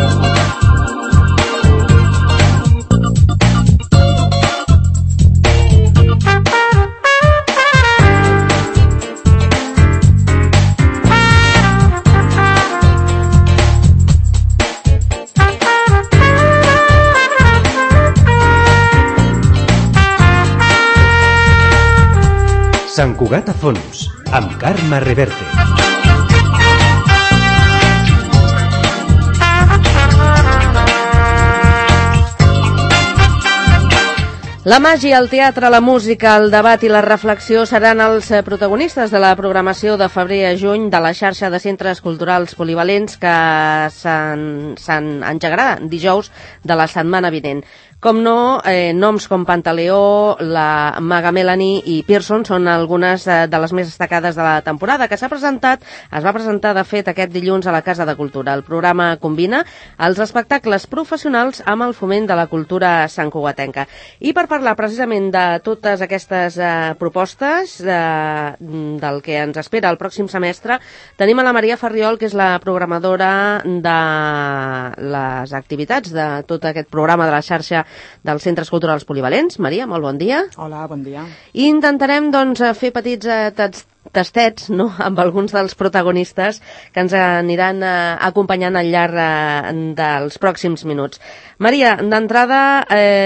Sant Cugat a fons, amb Carme Reverte. La màgia, el teatre, la música, el debat i la reflexió seran els protagonistes de la programació de febrer a juny de la xarxa de centres culturals polivalents que s'engegarà dijous de la setmana vinent. Com no, noms com Pantaleó, la Maga Melanie i Pearson són algunes de les més destacades de la temporada, que es va presentar de fet aquest dilluns a la Casa de Cultura. El programa combina els espectacles professionals amb el foment de la cultura santcugatenca. I per parlar precisament de totes aquestes propostes, del que ens espera el pròxim semestre, tenim a la Maria Farriol, que és la programadora de les activitats de tot aquest programa de la xarxa dels centres culturals polivalents. Maria, molt bon dia. Hola, bon dia. I intentarem fer petits tastets, no?, amb alguns dels protagonistes que ens aniran acompanyant al llarg dels pròxims minuts. Maria, d'entrada,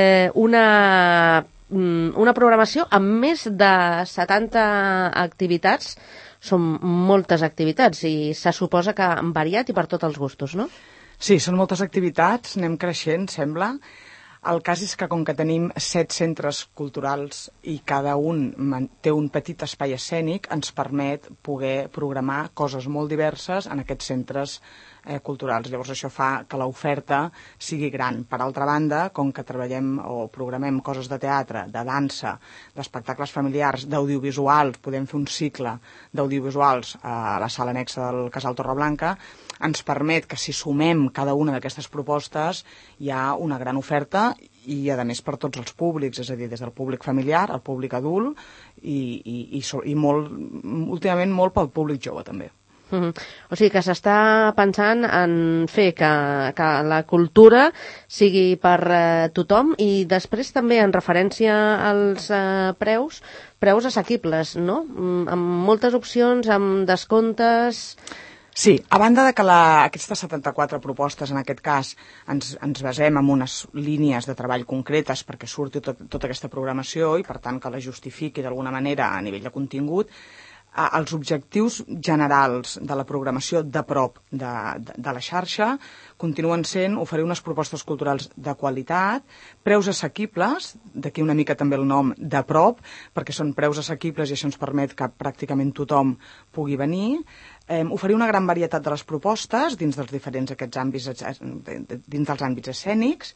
una programació amb més de 70 activitats. Són moltes activitats i se suposa que han variat i per tots els gustos, no? Sí, són moltes activitats, anem creixent, sembla. El cas és que com que tenim 7 centres culturals i cada un té un petit espai escènic, ens permet poder programar coses molt diverses en aquests centres culturals. Llavors això fa que l'oferta sigui gran. Per altra banda, com que treballem o programem coses de teatre, de dansa, d'espectacles familiars, d'audiovisuals, podem fer un cicle d'audiovisuals a la sala anexa del Casal Torreblanca, ens permet que si sumem cada una d'aquestes propostes hi ha una gran oferta i, a més, per tots els públics, és a dir, des del públic familiar al públic adult i últimament molt pel públic jove, també. O sigui que s'està pensant en fer que la cultura sigui per tothom i després també en referència als preus assequibles, no? Amb moltes opcions, amb descomptes. Sí, a banda de que aquestes 74 propostes, en aquest cas, ens basem en unes línies de treball concretes perquè surti tota aquesta programació i, per tant, que la justifiqui d'alguna manera a nivell de contingut, els objectius generals de la programació de prop de la xarxa continuen sent oferir unes propostes culturals de qualitat, preus assequibles, d'aquí una mica també el nom de prop, perquè són preus assequibles i això ens permet que pràcticament tothom pugui venir, oferir una gran varietat de les propostes dins dels diferents aquests àmbits, dins dels àmbits escènics,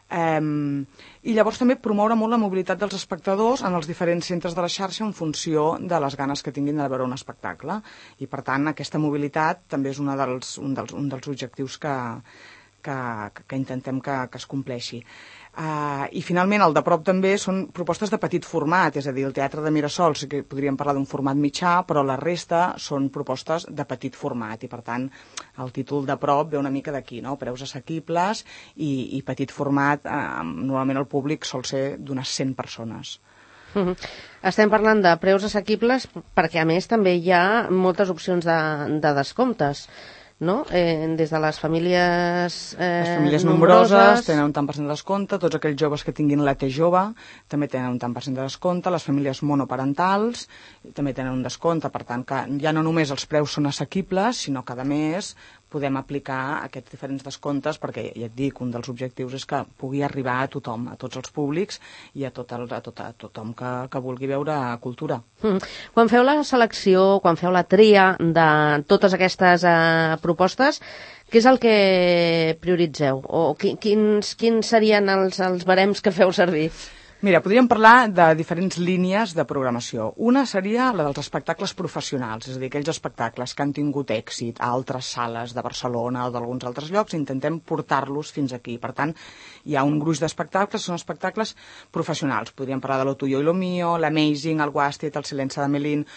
i llavors també promoure molt la mobilitat dels espectadors en els diferents centres de la xarxa en funció de les ganes que tinguin de veure un espectacle. I, per tant, aquesta mobilitat també és un dels objectius que intentem que es compleixi. I finalment el de prop també són propostes de petit format, és a dir, el Teatre de Mirasol sí que podríem parlar d'un format mitjà, però la resta són propostes de petit format i per tant el títol de prop ve una mica d'aquí, no? Preus assequibles i petit format, normalment el públic sol ser d'unes 100 persones. Estem parlant de preus assequibles perquè a més també hi ha moltes opcions de descomptes, no? Des de les famílies les famílies nombroses tenen un tant per cent de descompte, tots aquells joves que tinguin la T jove també tenen un tant per cent de descompte, les famílies monoparentals també tenen un descompte, per tant que ja no només els preus són assequibles, sinó que a més podem aplicar aquests diferents descomptes perquè, ja et dic, un dels objectius és que pugui arribar a tothom, a tots els públics i a tothom que vulgui veure cultura. Quan feu la selecció, quan feu la tria de totes aquestes propostes, què és el que prioritzeu? O quins serien els barems que feu servir? Mira, podríem parlar de diferents línies de programació. Una seria la dels espectacles professionals, és a dir, aquells espectacles que han tingut èxit a altres sales de Barcelona o d'alguns altres llocs, intentem portar-los fins aquí. Per tant, hi ha un gruix d'espectacles, són espectacles professionals. Podríem parlar de Lo tuyo y lo mío, l'Amazing, el Wasted, el Silenci d'Amelín.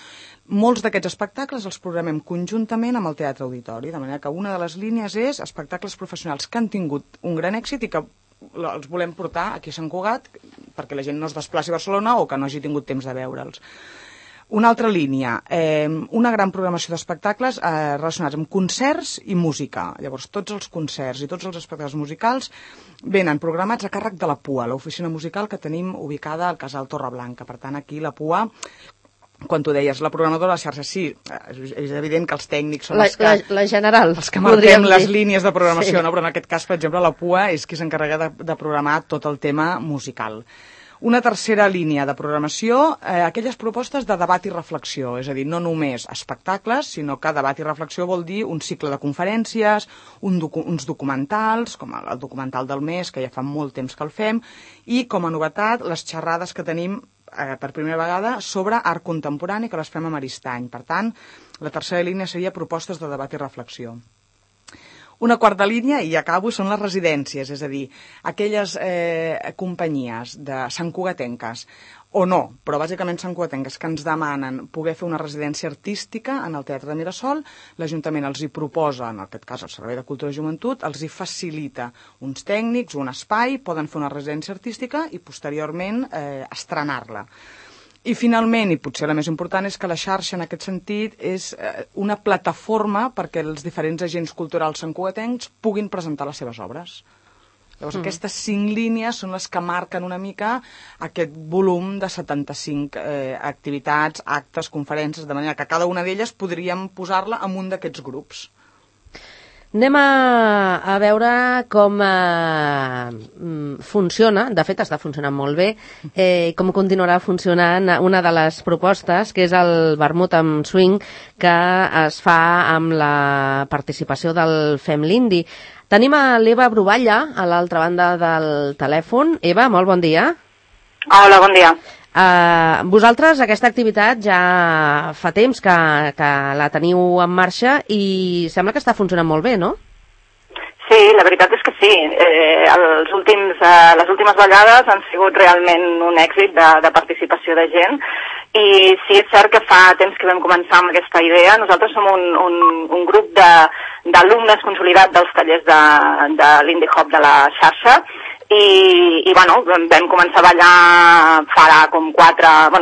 Molts d'aquests espectacles els programem conjuntament amb el Teatre Auditori, de manera que una de les línies és espectacles professionals que han tingut un gran èxit i que els volem portar aquí a Sant Cugat perquè la gent no es desplaci a Barcelona o que no hagi tingut temps de veure'ls. Una altra línia, una gran programació d'espectacles relacionats amb concerts i música. Llavors, tots els concerts i tots els espectacles musicals venen programats a càrrec de la PUA, l'oficina musical que tenim ubicada al Casal Torreblanca. Per tant, aquí la PUA, quan tu deies la programadora de la xarxa, sí, és evident que els tècnics són la general, els que marquem les línies de programació, sí. No? Però en aquest cas, per exemple, la PUA és qui s'encarrega de programar tot el tema musical. Una tercera línia de programació, aquelles propostes de debat i reflexió, és a dir, no només espectacles, sinó que debat i reflexió vol dir un cicle de conferències, uns documentals, com el documental del mes, que ja fa molt temps que el fem, i com a novetat les xerrades que tenim per primera vegada sobre art contemporani, que les fem a Maristany. Per tant, la tercera línia seria propostes de debat i reflexió. Una quarta línia, i acabo, són les residències, és a dir, aquelles companyies de santcugatenques, o no, però bàsicament santcugatenques, que ens demanen poder fer una residència artística en el Teatre de Mirasol. L'Ajuntament els hi proposa, en aquest cas el Servei de Cultura i Joventut, els hi facilita uns tècnics, un espai, poden fer una residència artística i posteriorment estrenar-la. I finalment, i potser la més important, és que la xarxa en aquest sentit és una plataforma perquè els diferents agents culturals santcugatencs puguin presentar les seves obres. Llavors, aquestes 5 línies són les que marquen una mica aquest volum de 75 activitats, actes, conferències, de manera que cada una d'elles podríem posar-la en un d'aquests grups. Anem a veure com funciona, de fet està funcionant molt bé, com continuarà funcionant una de les propostes, que és el vermut amb swing, que es fa amb la participació del Fem l'Indi. Tenim a l'Eva Bruballa, a l'altra banda del telèfon. Eva, molt bon dia. Hola, bon dia. Vosaltres aquesta activitat ja fa temps que la teniu en marxa i sembla que està funcionant molt bé, no? Sí, la veritat és que sí. Les últimes vegades han sigut realment un èxit de participació de gent i sí, és cert que fa temps que vam començar amb aquesta idea. Nosaltres som un grup d'alumnes consolidat dels tallers de l'Indie Hop de la xarxa i bueno, vam començar a ballar farà com 4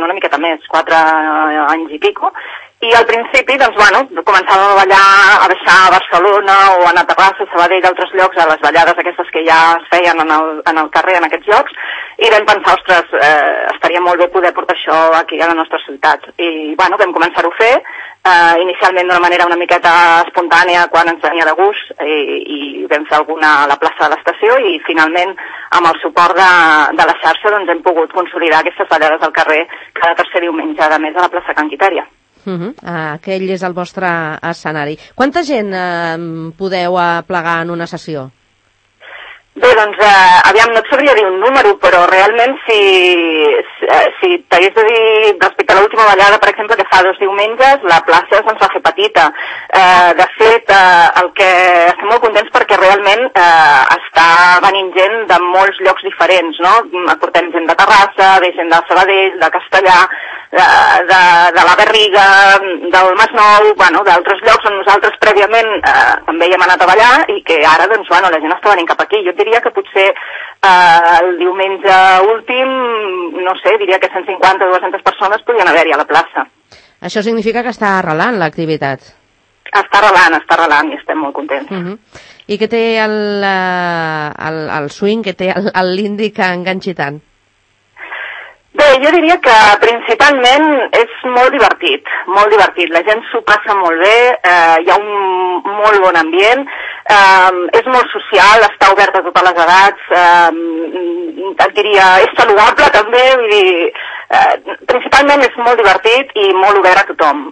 anys i pico, i al principi, doncs, bueno, començàvem a ballar, a baixar a Barcelona o a Terrassa, Sabadell, d'altres llocs, a les ballades aquestes que ja es feien en el carrer, en aquests llocs, i vam pensar, ostres, estaria molt bé poder portar això aquí a la nostra ciutat. I, bueno, vam començar-ho a fer, inicialment d'una manera una miqueta espontània quan ens venia de gust i vam fer alguna a la plaça de l'estació i finalment amb el suport de la xarxa doncs hem pogut consolidar aquestes ballades al carrer cada tercer diumenge de mes a la plaça Can Quitèria. Aquell és el vostre escenari. Quanta gent podeu aplegar en una sessió? Bé, doncs, aviam, no et sabria dir un número, però realment si t'hagués de dir respecte a l'última ballada, per exemple, que fa 2 diumenges, la plaça se'ns va fer petita. De fet, el que estem molt contents perquè realment està venint gent de molts llocs diferents, no? Portem gent de Terrassa, ve gent de Sabadell, de Castellà, de la Garriga, del Masnou, bueno, d'altres llocs on nosaltres prèviament també hi hem anat a ballar i que ara, doncs, bueno, la gent està venint cap aquí. Jo diria que potser el diumenge últim, no sé, diria que 150 o 200 persones podien haver-hi a la plaça. Això significa que està arrelant l'activitat? Està arrelant i estem molt contents. I què té el swing, què té l'indi que enganxi tant? Bé, jo diria que principalment és molt divertit. La gent s'ho passa molt bé, hi ha un molt bon ambient, és molt social, està obert a totes les edats, et diria, és saludable també, vull dir, principalment és molt divertit i molt obert a tothom.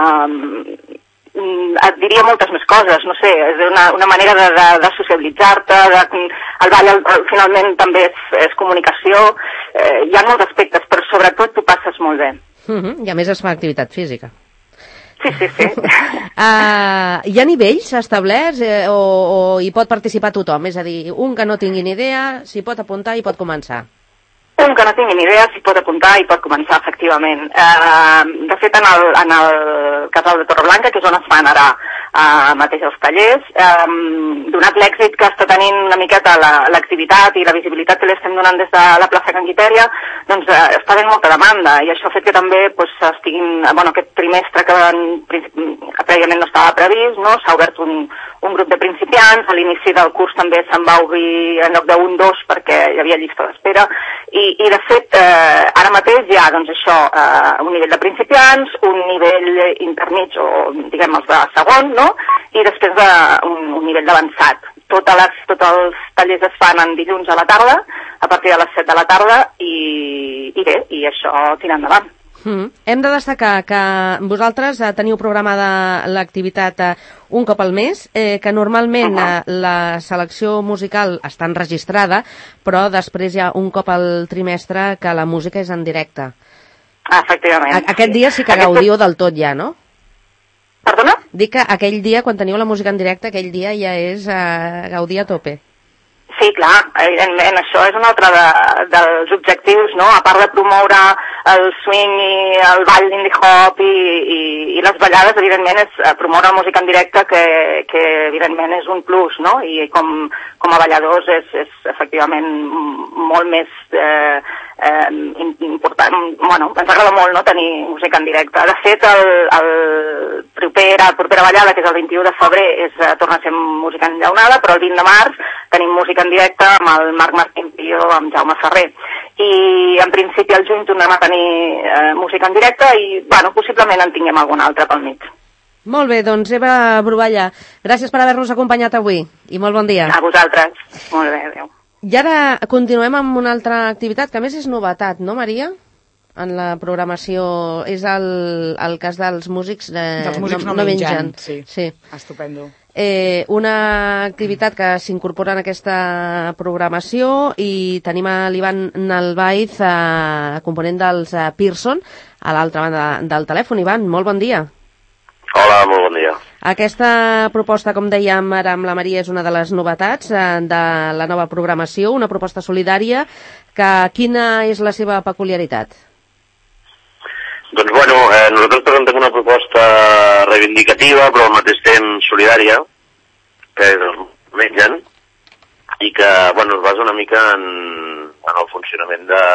Et diria moltes més coses, no sé, és una manera de sociabilitzar-te, el ball finalment també és comunicació, hi ha molts aspectes, però sobretot t'ho passes molt bé. I a més es fa activitat física. Sí. Hi ha nivells establerts o hi pot participar tothom? És a dir, un que no tingui ni idea s'hi pot apuntar i pot començar? Un que no tingui ni idea s'hi pot apuntar i pot començar, efectivament. De fet, en el casal de Torreblanca, que és on es fan ara mateix els tallers, donat l'èxit que està tenint una miqueta l'activitat i la visibilitat que li estem donant des de la plaça Can Guitèria, doncs està havent molta demanda, i això ha fet que també estiguin, aquest trimestre que prèviament no estava previst, no? S'ha obert un grup de principiants, a l'inici del curs també se'n va obrir en lloc d'un 2 perquè hi havia llista d'espera, i de fet ara mateix hi ha doncs això, un nivell de principiants, un nivell intermig o diguem els de segon, no? I després un nivell d'avançat. Tots els tallers es fan en dilluns a la tarda, a partir de les 7 de la tarda, i bé, i això tira endavant. Hem de destacar que vosaltres teniu programada l'activitat un cop al mes, que normalment la selecció musical està enregistrada, però després hi ha un cop al trimestre que la música és en directe. Efectivament. Aquest dia sí que gaudiu del tot ja, no? Perdona? Dic que aquell dia, quan teniu la música en directe, aquell dia ja és gaudir a tope. Sí, clar, evidentment, això és un altre dels objectius, no? A part de promoure el swing i el ball d'indie hop i les ballades, evidentment, és promoure la música en directe, que evidentment és un plus, no? I com a balladors és efectivament molt més important. Bueno, ens agrada molt, no?, tenir música en directe. De fet, la propera ballada, que és el 21 de febrer, torna a ser música enllaunada, però el 20 de març tenim música en directe amb el Marc Martín Pío, amb Jaume Ferrer. I en principi al juny tornem a tenir música en directe i, bueno, possiblement en tinguem alguna altra pel mig. Molt bé, doncs Eva Bruballa, gràcies per haver-nos acompanyat avui i molt bon dia. A vosaltres. Molt bé, adéu. I ara continuem amb una altra activitat, que a més és novetat, no, Maria? En la programació és el cas dels músics dels músics no mengen. Sí. Estupendo. Una activitat que s'incorpora en aquesta programació, i tenim a l'Ivan Nalbaiz, component dels Pearson, a l'altra banda del telèfon. Ivan, molt bon dia. Hola, molt bon dia. Aquesta proposta, com dèiem ara amb la Maria, és una de les novetats de la nova programació, una proposta solidària. Quina és la seva peculiaritat? Doncs bueno, nosaltres presentem una proposta reivindicativa, però al mateix temps solidària, que és els mengen, i que, bueno, es basa una mica en el funcionament de...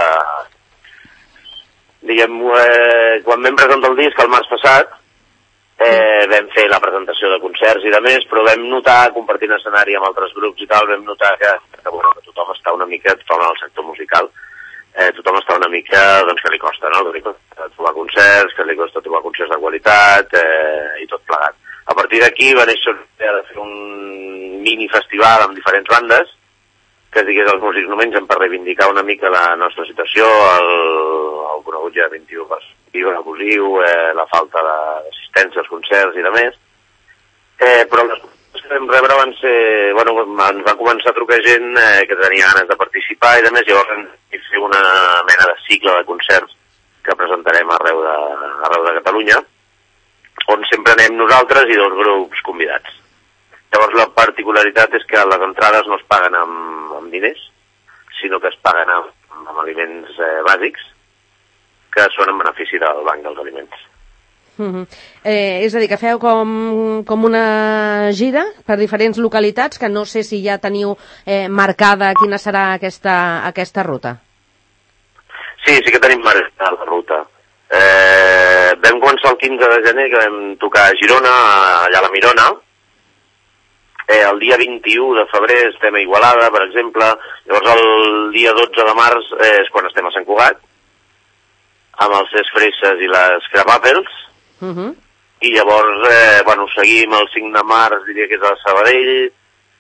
Diguem, quan vam presentar el disc el març passat, vam fer la presentació de concerts i de més, però vam notar, compartint escenari amb altres grups i tal, vam notar que tothom està una mica, tothom en el sector musical, tothom està una mica, doncs, que li costa, no? Que li costa trobar concerts, que li costa trobar concerts de qualitat, i tot plegat. A partir d'aquí va néixer l'idea de fer un mini-festival amb diferents bandes, que es digués Els músics no mengen, per reivindicar una mica la nostra situació, el conegut ja 21 abusiu, la falta d'assistència als concerts i de més. Però les que vam rebre van ser... Bueno, ens va començar a trucar gent que tenia ganes de participar i de més, llavors vam fer una mena de cicle de concerts que presentarem arreu de Catalunya, on sempre anem nosaltres i 2 grups convidats. Llavors la particularitat és que les entrades no es paguen amb diners, sinó que es paguen amb aliments bàsics, que són en benefici del Banc dels Aliments. És a dir, que feu com una gira per diferents localitats, que no sé si ja teniu marcada quina serà aquesta ruta. Sí que tenim marcada la ruta. Vam començar el 15 de gener, que vam tocar a Girona, allà a la Mirona. El dia 21 de febrer estem a Igualada, per exemple. Llavors el dia 12 de març és quan estem a Sant Cugat, amb els Ses Fresses i les Crapàpels. I llavors, seguim el 5 de març, diria que és a Sabadell,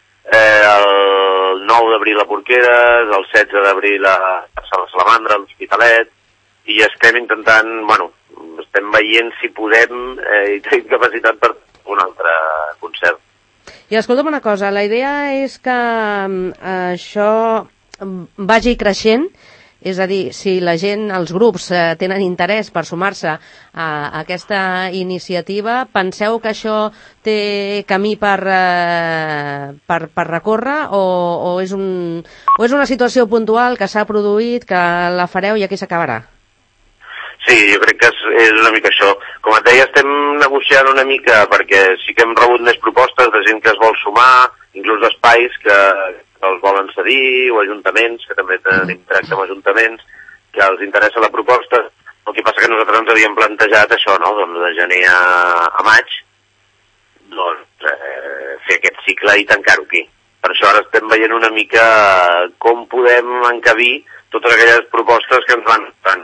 el 9 d'abril a Porqueres, el 16 d'abril a Salamandra, a l'Hospitalet, i estem intentant, estem veient si podem i tenim capacitat per un altre concert. I escolta'm una cosa, la idea és que això vagi creixent És a dir, si la gent, els grups, tenen interès per sumar-se a aquesta iniciativa, penseu que això té camí per recórrer o és una situació puntual que s'ha produït, que la fareu i aquí s'acabarà? Sí, jo crec que és una mica això. Com et deia, estem negociant una mica perquè sí que hem rebut més propostes de gent que es vol sumar, inclús d'espais que els volen cedir, o ajuntaments, que també tenim tracte amb ajuntaments, que els interessa la proposta. El que passa que nosaltres ens havíem plantejat això, no?, doncs de gener a maig, doncs fer aquest cicle i tancar-ho aquí. Per això ara estem veient una mica com podem encabir totes aquelles propostes que ens van tant.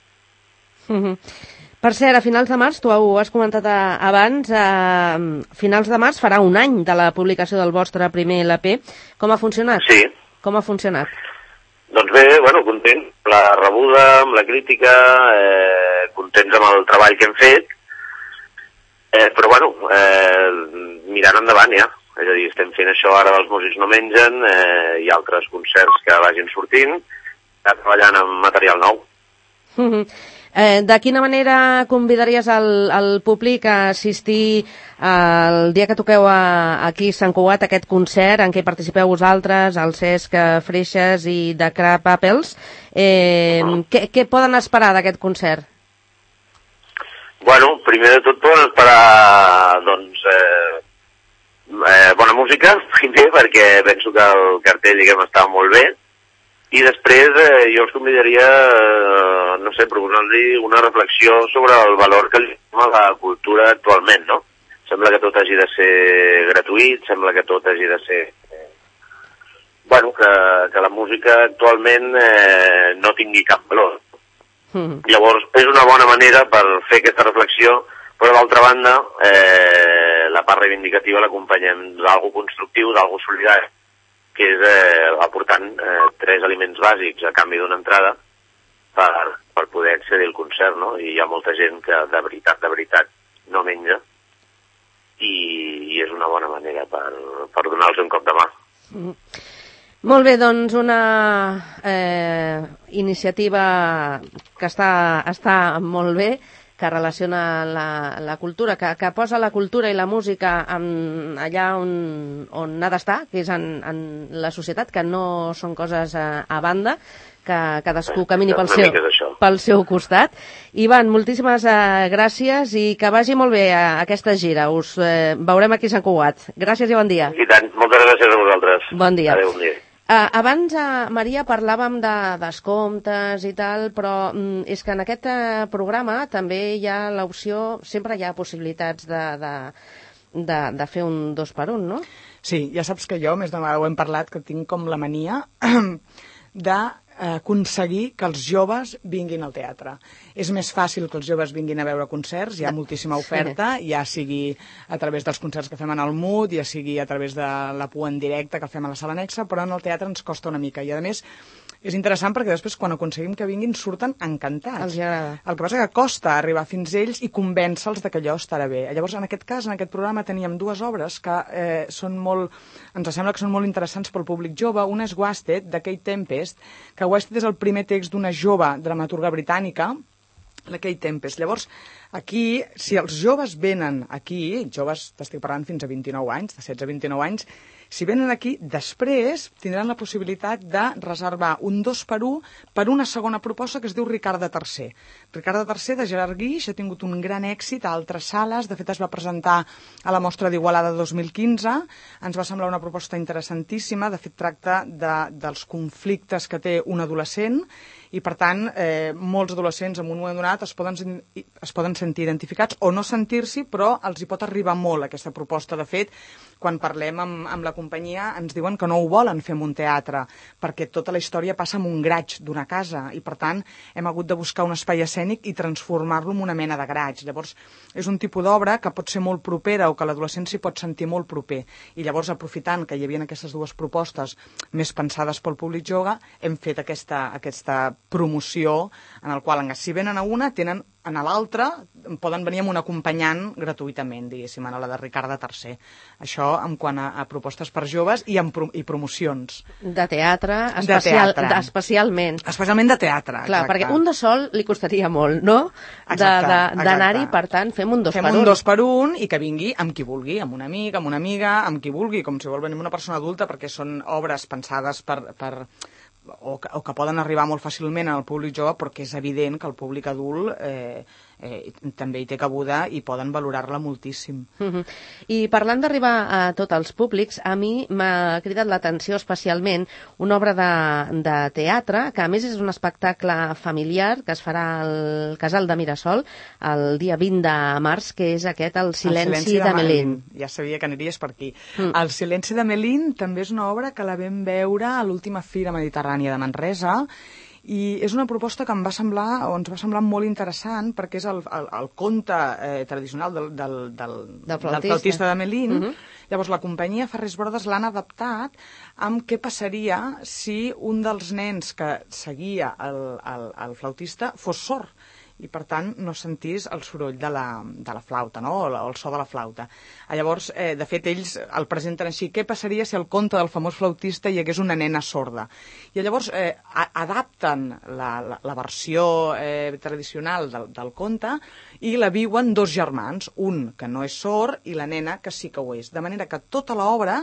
Per cert, a finals de març, tu ho has comentat abans, a finals de març farà un any de la publicació del vostre primer LP. Com ha funcionat? Sí. Com ha funcionat? Doncs bé, bueno, content, la rebuda, amb la crítica, contents amb el treball que hem fet, però bueno, mirant endavant ja. És a dir, estem fent això ara dels Músics no mengen, i altres concerts que vagin sortint, treballant amb material nou. De quina manera convidaries el públic a assistir el dia que toqueu aquí a Sant Cugat, aquest concert en què participeu vosaltres, el Cesc Freixes i The Crab Apples? Què poden esperar d'aquest concert? Bueno, primer de tot poden esperar, doncs, bona música, primer, perquè penso que el cartell, diguem, està molt bé. I després jo els convidaria, no sé, proposant-li una reflexió sobre el valor que li dona la cultura actualment, no? Sembla que tot hagi de ser gratuït, sembla que tot hagi de ser... Bueno, que la música actualment no tingui cap valor. Llavors, és una bona manera per fer aquesta reflexió, però d'altra banda, la part reivindicativa l'acompanyem d'algú constructiu, d'algú solidari, que és aportant 3 aliments bàsics a canvi d'una entrada per poder accedir al concert, no? I hi ha molta gent que de veritat no menja i és una bona manera per donar-los un cop de mà. Molt bé, doncs una iniciativa que està molt bé, que relaciona la cultura, que posa la cultura i la música allà on ha d'estar, que és en la societat, que no són coses a banda, que cadascú camini pel seu costat. Ivan, moltíssimes gràcies i que vagi molt bé aquesta gira. Us veurem aquí a Sant Cugat. Gràcies i bon dia. I tant, moltes gràcies a vosaltres. Bon dia. Adéu, bon dia. Abans, Maria, parlàvem de descomptes i tal, però és que en aquest programa també hi ha l'opció, sempre hi ha possibilitats de fer un 2x1, no? Sí, ja saps que jo, més d'una vegada ho hem parlat, que tinc com la mania d'aconseguir que els joves vinguin al teatre. És més fàcil que els joves vinguin a veure concerts, hi ha moltíssima oferta, ja sigui a través dels concerts que fem en el MUT, ja sigui a través de la PUA en directe que fem a la Sala Nexa, però en el teatre ens costa una mica. I a més, és interessant perquè després quan aconseguim que vinguin surten encantats. Els agrada. El que passa que costa arribar fins a ells i convèncer-los que allò estarà bé. Llavors, en aquest cas, en aquest programa, teníem 2 obres que ens sembla que són molt interessants pel públic jove. Una és Wasted, de Kate Tempest, que Wasted és el primer text d'una jove dramaturga britànica, la Kate Tempest. Llavors, aquí, si els joves venen aquí, joves, t'estic parlant fins a 29 anys, de 16 a 29 anys, si venen aquí, després tindran la possibilitat de reservar un 2x1 per una segona proposta que es diu Ricarda III. Ricarda III, de Gerard Guix, ha tingut un gran èxit a altres sales, de fet es va presentar a la Mostra d'Igualada 2015, ens va semblar una proposta interessantíssima, de fet tracta dels conflictes que té un adolescent, i per tant molts adolescents en un moment donat es poden sentir identificats o no sentir-s'hi, però els hi pot arribar molt aquesta proposta. De fet, quan parlem amb la companyia ens diuen que no ho volen fer en un teatre perquè tota la història passa en un graig d'una casa i per tant hem hagut de buscar un espai escènic i transformar-lo en una mena de graig. Llavors és un tipus d'obra que pot ser molt propera o que l'adolescent s'hi pot sentir molt proper i llavors aprofitant que hi havia aquestes 2 propostes més pensades pel públic jove hem fet aquesta promoció en el qual si venen a una tenen en l'altre poden venir amb un acompanyant gratuïtament, diguéssim, en la de Ricarda III. Això en quant a propostes per joves i promocions. De teatre, especialment. Especialment de teatre, clar, exacte. perquè un de sol li costaria molt, no? D'anar-hi, per tant, fem un 2 per 1. Fem un 2 per 1 i que vingui amb qui vulgui, amb un amic, amb una amiga, amb qui vulgui, com si vol venir una persona adulta, perquè són obres pensades o que poden arribar molt fàcilment al públic jove, però que és evident que el públic adult també hi té cabuda i poden valorar-la moltíssim. I parlant d'arribar a tots els públics, a mi m'ha cridat l'atenció especialment una obra de teatre, que a més és un espectacle familiar, que es farà al Casal de Mirasol el dia 20 de març, que és aquest, El silenci de Melín. Ja sabia que aniries per aquí. El silenci de Melín també és una obra que la vam veure a l'última Fira Mediterrània de Manresa, i és una proposta que ens va semblar molt interessant, perquè és el conte tradicional del flautista de Melín. Llavors la companyia Ferrés Brothers l'han adaptat amb què passaria si un dels nens que seguia el flautista fos sord i, per tant, no sentís el soroll de la flauta, no? O el so de la flauta. Llavors, de fet, ells el presenten així: què passaria si al conte del famós flautista hi hagués una nena sorda? I llavors adapten la versió tradicional del conte i la viuen dos germans, un que no és sord i la nena que sí que ho és. De manera que tota l'obra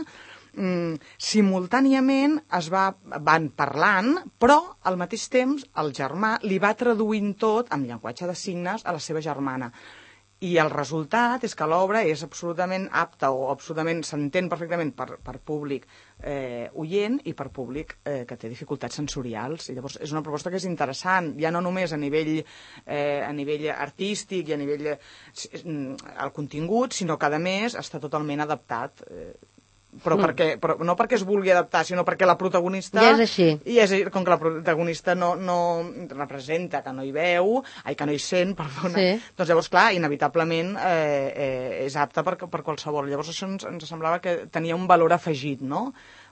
simultàniament van parlant, però al mateix temps el germà li va traduint tot amb llenguatge de signes a la seva germana. I el resultat és que l'obra és absolutament apta o absolutament s'entén perfectament per públic oient i per públic que té dificultats sensorials. I llavors és una proposta que és interessant, ja no només a nivell artístic i a nivell el contingut, sinó que a més està totalment adaptat. Però no perquè es vulgui adaptar, sinó perquè la protagonista... Ja és així. I com que la protagonista no representa, que no hi veu, que no hi sent, perdona, doncs llavors, clar, inevitablement és apta per qualsevol. Llavors això ens semblava que tenia un valor afegit, no?,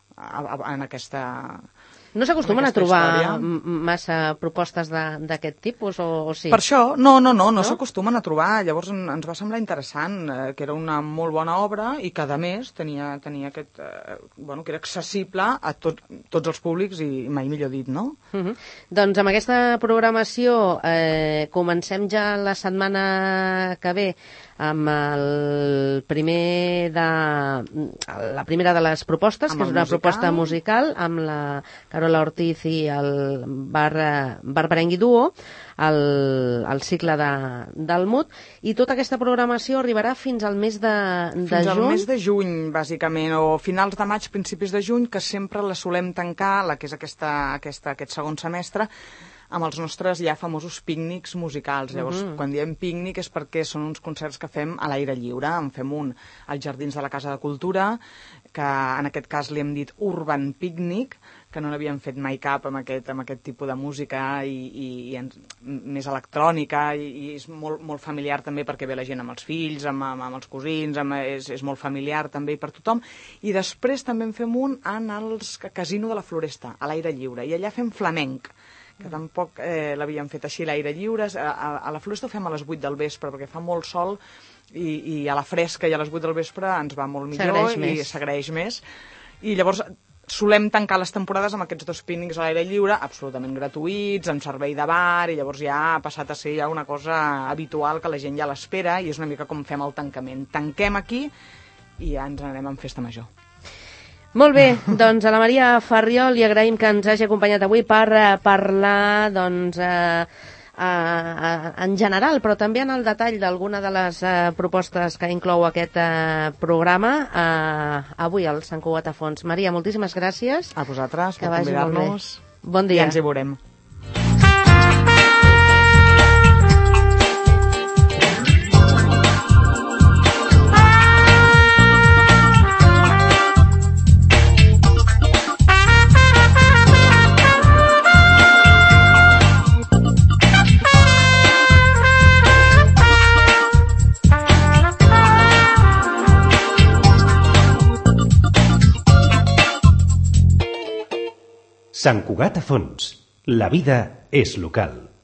en aquesta... No s'acostumen a trobar massa propostes d'aquest tipus, o sí? Per això, no s'acostumen a trobar. Llavors ens va semblar interessant, que era una molt bona obra i que, a més, tenia aquest... que era accessible a tots els públics i mai millor dit, no? Doncs amb aquesta programació comencem ja la setmana que ve amb la primera de les propostes, que és una proposta musical, amb la Carola Ortiz i el Barberengui Duo, el cicle del Mut, i tota aquesta programació arribarà fins al mes de juny? Fins al mes de juny, bàsicament, o finals de maig, principis de juny, que sempre la solem tancar, la que és aquest segon semestre, amb els nostres ja famosos pícnics musicals. Llavors, quan diem pícnic és perquè són uns concerts que fem a l'aire lliure. En fem un als Jardins de la Casa de Cultura, que en aquest cas li hem dit Urban Picnic, que no n'havíem fet mai cap amb aquest tipus de música i més electrònica, i és molt familiar també perquè ve la gent amb els fills, amb els cosins, és molt familiar també per tothom. I després també en fem un en el Casino de la Floresta, a l'aire lliure, i allà fem flamenc, que tampoc l'havíem fet així a l'aire lliure. A la Floresta ho fem a les 8 del vespre, perquè fa molt sol, i a la fresca i a les 8 del vespre ens va molt millor i s'agraeix més. I llavors solem tancar les temporades amb aquests dos pícnics a l'aire lliure, absolutament gratuïts, amb servei de bar, i llavors ja ha passat a ser ja una cosa habitual que la gent ja l'espera, i és una mica com fem el tancament. Tanquem aquí i ja ens n'anem en festa major. Molt bé, doncs a la Maria Farriol li agraïm que ens hagi acompanyat avui per parlar, doncs, en general, però també en el detall d'alguna de les propostes que inclou aquest programa avui al Sant Cugat a Fons. Maria, moltíssimes gràcies. A vosaltres per convidar-nos. Bon dia. I ens hi veurem. Sant Cugat a Fons. La vida és local.